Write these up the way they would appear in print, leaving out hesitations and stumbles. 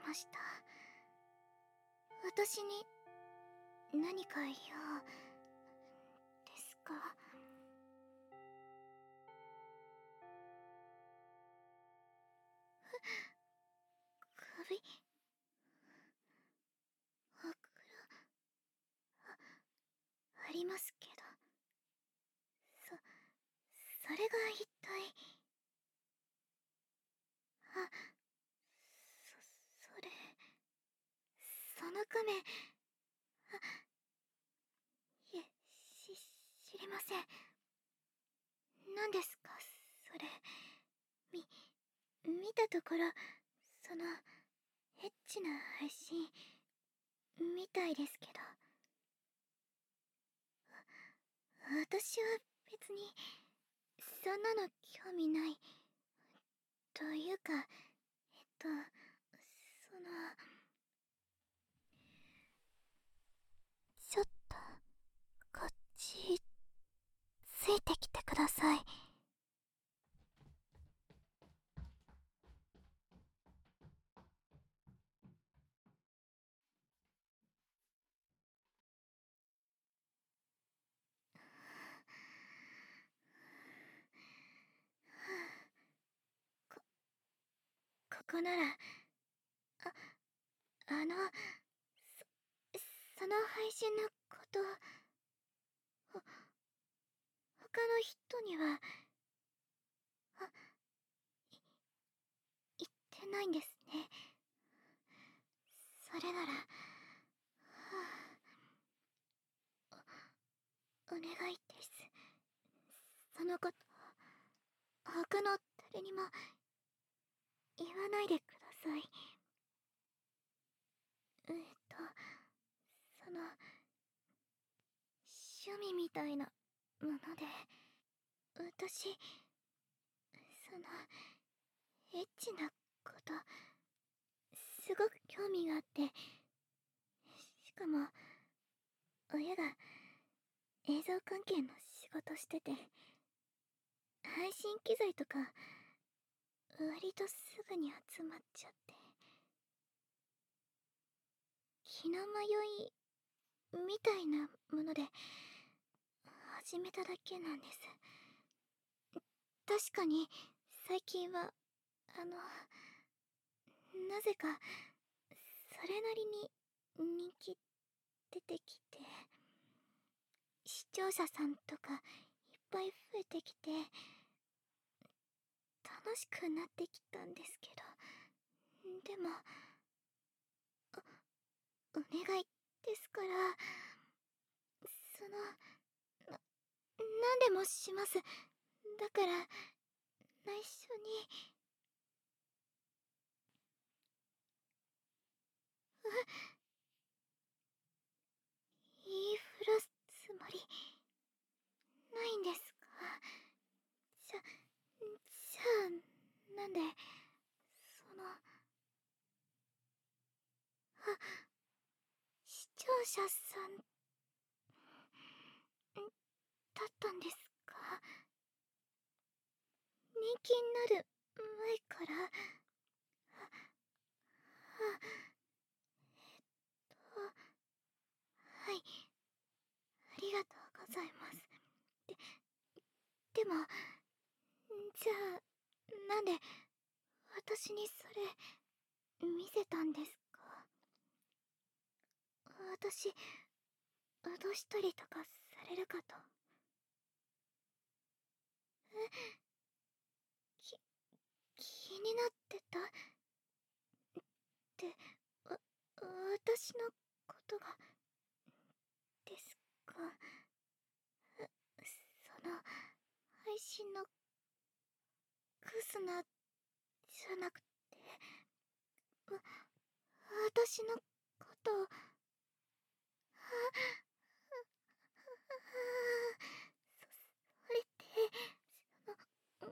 ました。私に何か用ですか？首、ほくろ、ありますけど、それが一体。あ、それ、その亀、いえ、知りません。何ですか、それ。み、見たところ、その、エッチな配信、みたいですけど。私は別に、そんなの興味ない。というか、その、ちょっと、こっち、ついてきてください。ここなら、あの、その配信のこと、他の人には、言ってないんですね。それなら、お願いです。そのこと、他の誰にも言わないでください。その、趣味みたいなもので、私、その、エッチなこと、すごく興味があって、しかも、親が映像関係の仕事してて、配信機材とか、割とすぐに集まっちゃって、気の迷い、みたいなもので、始めただけなんです。確かに、最近は、なぜか、それなりに人気出てきて、視聴者さんとかいっぱい増えてきて、楽しくなってきたんですけど、でも、お願いですから、その、何でもします。だから、内緒に。言いふらすつもり、ないんですか？じゃあ、なんで、その、視聴者さん、だったんですか？人気になる前から、はい、ありがとうございます。でも、じゃあ、なんで、私にそれ、見せたんですか？私、脅したりとかされるかと。き、気になってたって、私のことが、ですか？その、配信の、クスナ、じゃなくて、私のことを、それって、その、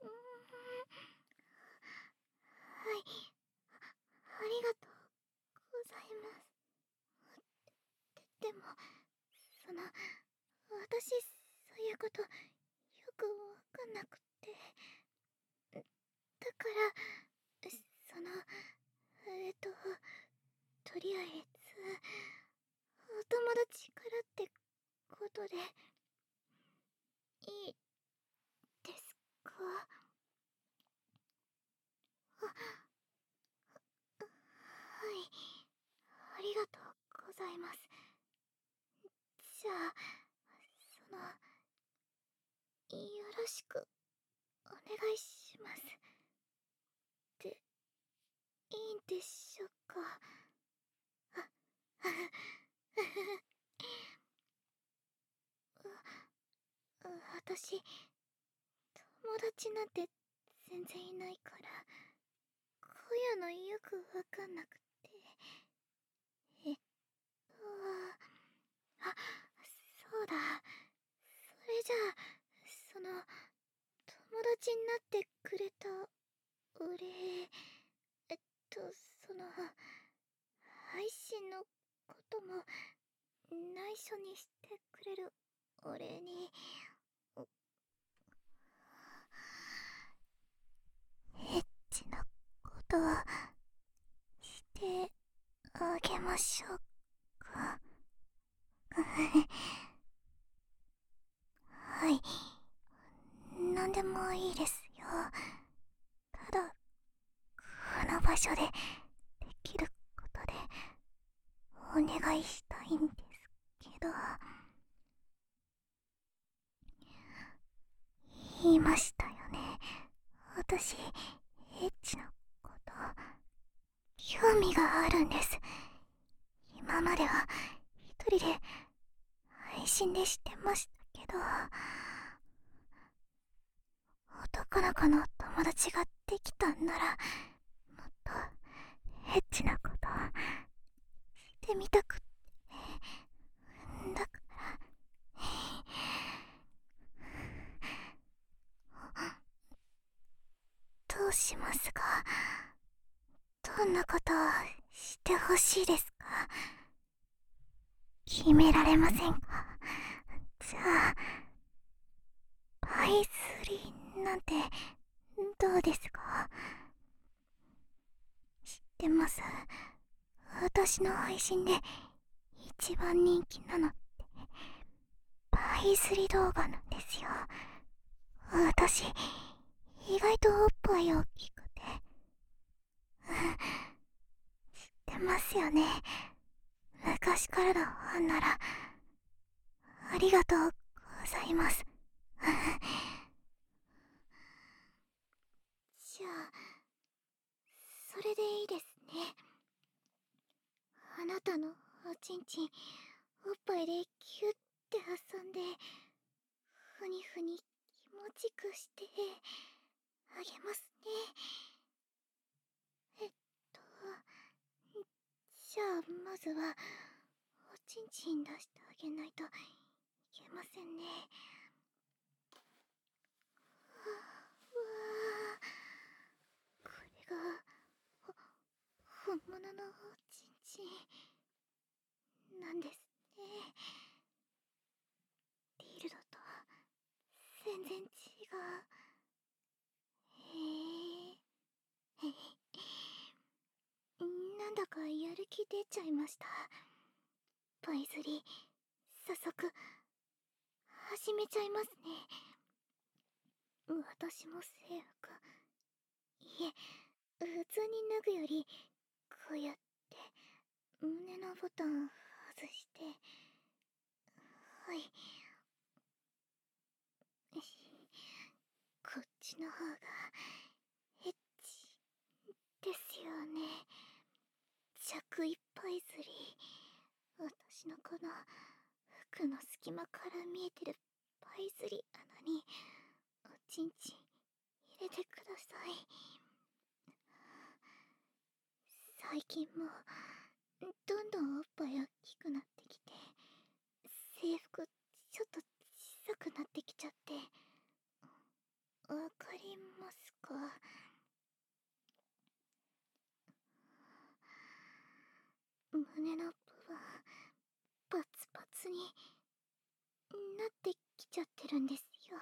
はい、ありがとうございます。でも、その、私、そういうこと、よくわかんなくて。だから、その、えっと、 とりあえずお友達からってことでいいですか？はい、ありがとうございます。じゃあ、その、よろしくお願いします。で、いいんでしょうか？あ、私、友達なんて全然いないから、こういうのよくわかんなくて。えっあ、そうだ。それじゃあ、その、友達になってくれたお礼、えっと、その、配信のことも内緒にしてくれるお礼に、おエッチなことをしてあげましょうか？はい、なんでもいいですよ。ただ、この場所でできることでお願いしたいんですけど。言いましたよね。私、エッチなこと、興味があるんです。今までは一人で配信でしてましたけど、男の子の友達ができたんなら、もっとエッチなことしてみたくって。だから、どうしますか？どんなことをしてほしいですか？決められませんか？じゃあ、パイスリーなんてどうですか？知ってます。私の配信で一番人気なのってパイスリ動画なんですよ。私、意外とおっぱい大きくて。知ってますよね。昔からのファンなら、ありがとうございます。じゃあ、それでいいですね。あなたのおちんちん、おっぱいでキュッて挟んで、ふにふに気持ちくしてあげますね。えっと、じゃあまずは、おちんちん出してあげないといけませんね。うわー、これが、本物のおちんちんなんですね。ディルドと全然違う。へえ。なんだかやる気出ちゃいました。パイズリ、早速始めちゃいますね。私も制服、いえ、普通に脱ぐよりこうやって胸のボタン外して、はい、こっちの方がエッチですよね。着いっぱいずり、私のこの服の隙間から見えてるパイズリ穴におちんちん入れてください。最近もどんどんおっぱい大きくなってきて、制服ちょっと小さくなってきちゃって、わかりますか？胸の部分パツパツになってきちゃってるんですよ。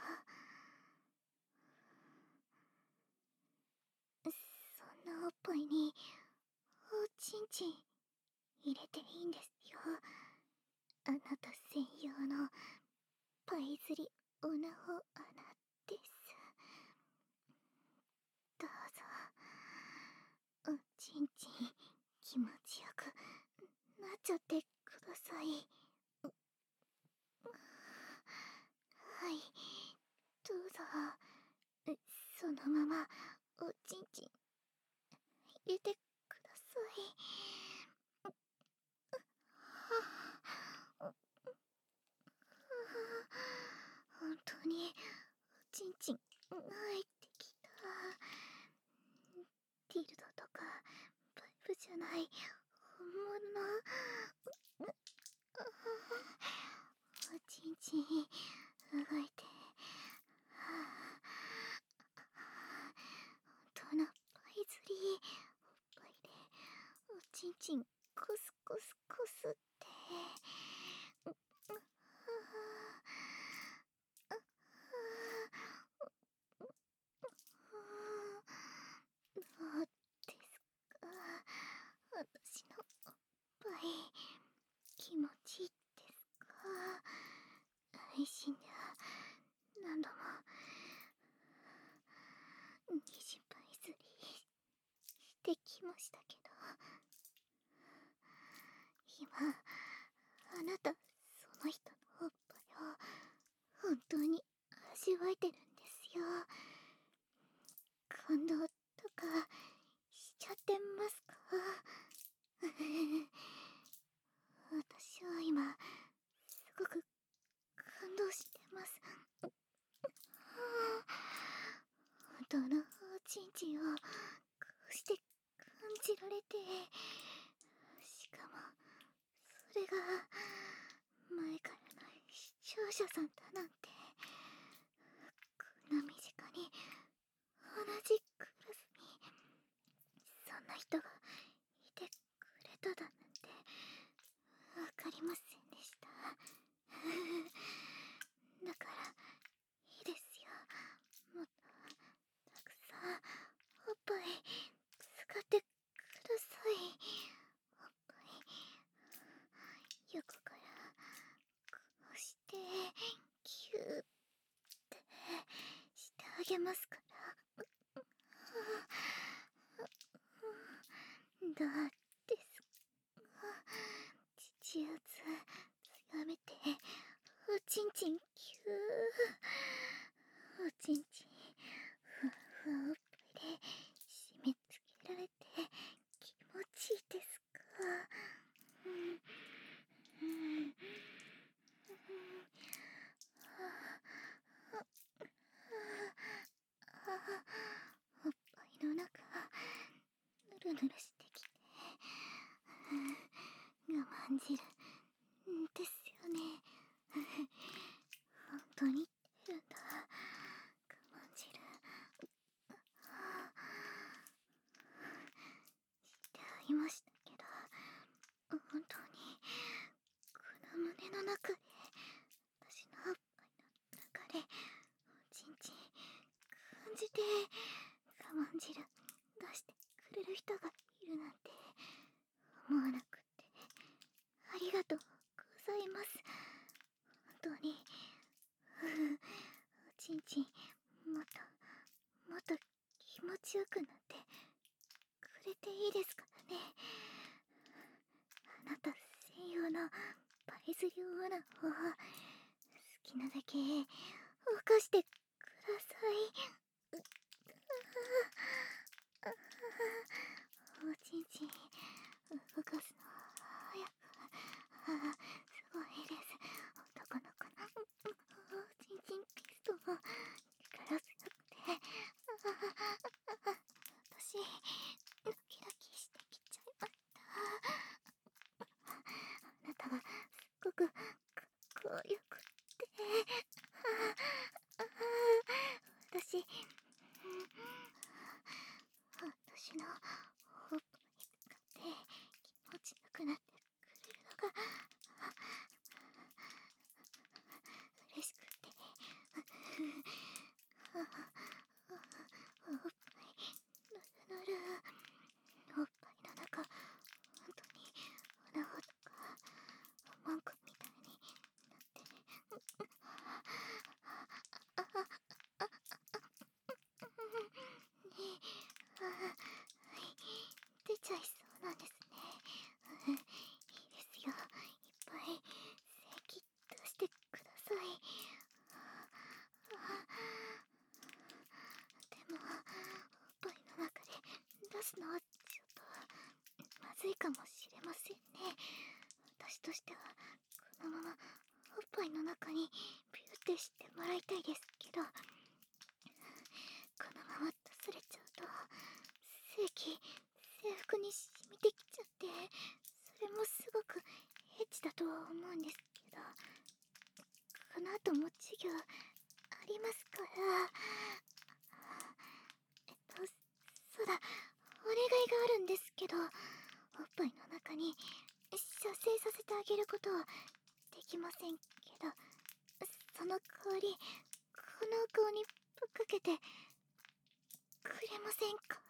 そんなおっぱいにおちんちんいずりおなほあなです。どうぞおちんちん気持ちよくなっちゃってください。はい、どうぞ。そのままおちんちん入れてください。本当におちんちん入ってきた。ティルドとかパイプじゃない本物のおちんちん動いて、本当のパイズリーおっぱいでおちんちんコスコスコスって。どうですか、私のおっぱい気持ちいいですか。配信では何度も二次パイズリーしてきましたけど、今あなたその人のおっぱいを本当に味わえてるんですよ。感動とかしちゃってますか。私は今すごく感動してます。本当のおちんちんをこうして感じられて、しかもそれが前からの視聴者さんだなんて、こんな身近に同じクラスにそんな人がいてくれただなんてわかりませんでした。だからいいですよ、もっとたくさんおっぱい使ってください。おっぱい横からこうしてキューってしてあげますから。どうですか。父圧強めておちんちんキュー、おちんちんふわふわおっぱいで締め付けられて気持ちいいですか。おっぱいの中ぬるぬるしてきて我慢汁ですよね。本当に言ってるんだ、我慢汁。してありましたけど、本当にこの胸の中で私のおっぱいの中でおちんちん感じて我慢汁出してくれる人がいるなんて思わなくて、ありがとうございます。本当におちんちんもっともっと気持ちよくなってくれていいですからね。あなた専用のパイズリオーナーを好きなだけ動かしてください。おちんちん動かすの早く、すごいです。男の子のおちんちんピストン力強くて、私ドキドキしてきちゃいました。あなたがすっごくかっこよくって、私私のおっぱい使って気持ちよくなってくれるのが嬉しくて、おっぱいぬるぬる、おっぱいの中本当におなほとかおまんこみたいになって、 ずいかもしれませんね。私としてはこのままおっぱいの中にビューってしてもらいたいですけど、このまま出されちゃうと精液制服に染みてきちゃって、それもすごくエッチだとは思うんですけど、この後も授業ありますから。そうだ、お願いがあるんですけど、おっぱいの中に射精させてあげることはできませんけど、その代わりこの顔にぶっかけてくれませんか？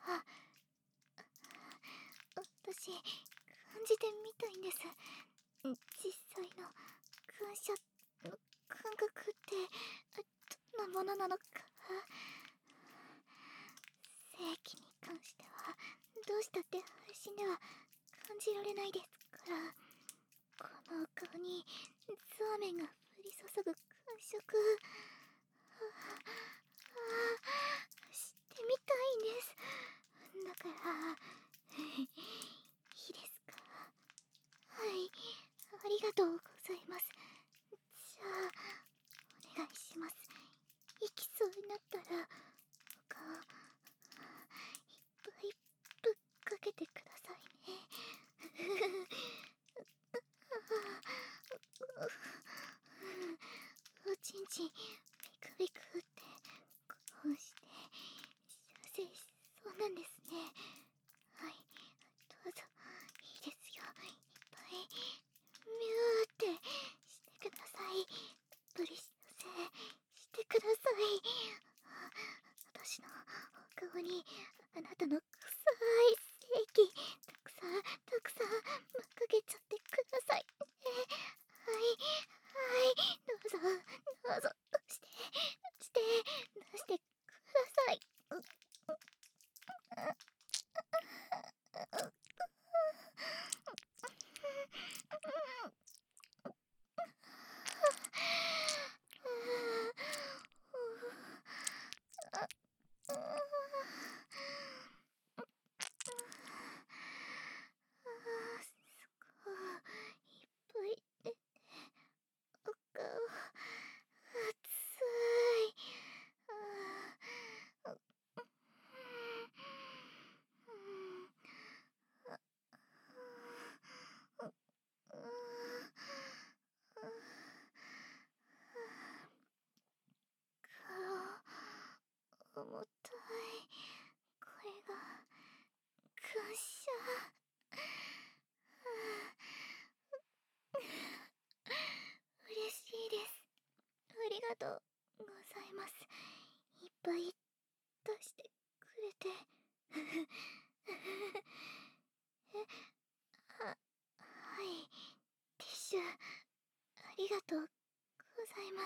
私感じてみたいんです。実際の感謝の感覚ってどんなものなのか。性器に関してはどうしたって配信では感じられないですから、この顔にゾーメンが降り注ぐ感触、してみたいんです。だからいいですか？はい、ありがとうございます。じゃあお願いします。行きそうになったらお顔いっぱいぶっかけてくださいね。おちんちんビクビクってこうして射精しそうなんですね。はい、どうぞいいですよ。いっぱいミューってしてください。プリ射精してください。私のお顔にあなたの臭い精液たくさんたくさんぶっかけちゃってくださいね。はいはい、どうぞどうぞして出してください。すごいいっぱい出て、お顔熱い。顔重たい。これが感謝。嬉しいです。ありがとうございます。いっぱい出してくれて。はい、ティッシュありがとうございます。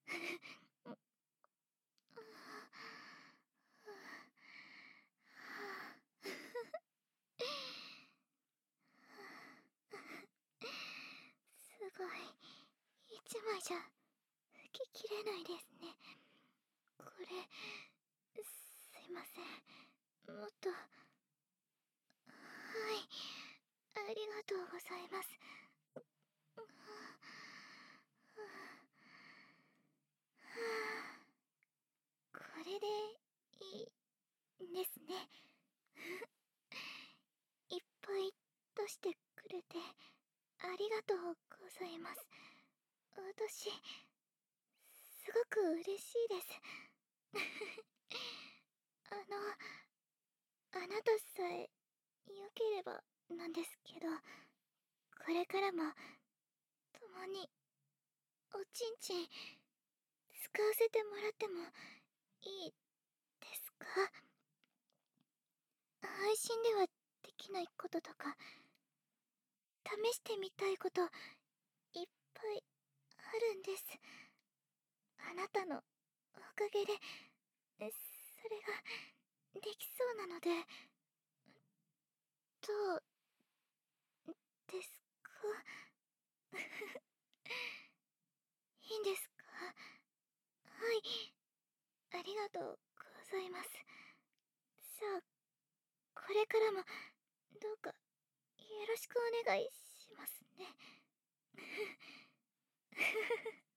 すごい、一枚じゃ拭ききれないですね。これ、すいません。もっと、はい、ありがとうございます。これでいいんですね。いっぱい出してくれてありがとうございます。私、すごく嬉しいです。あなたさえ良ければなんですけど、これからも共におちんちん使わせてもらってもいいですか？配信ではできないこととか、試してみたいこといっぱいあるんです。あなたのおかげでそれができそうなので、どうですか？いいんですか？はい、ありがとうございます。じゃあこれからもどうかろしくお願いしますね。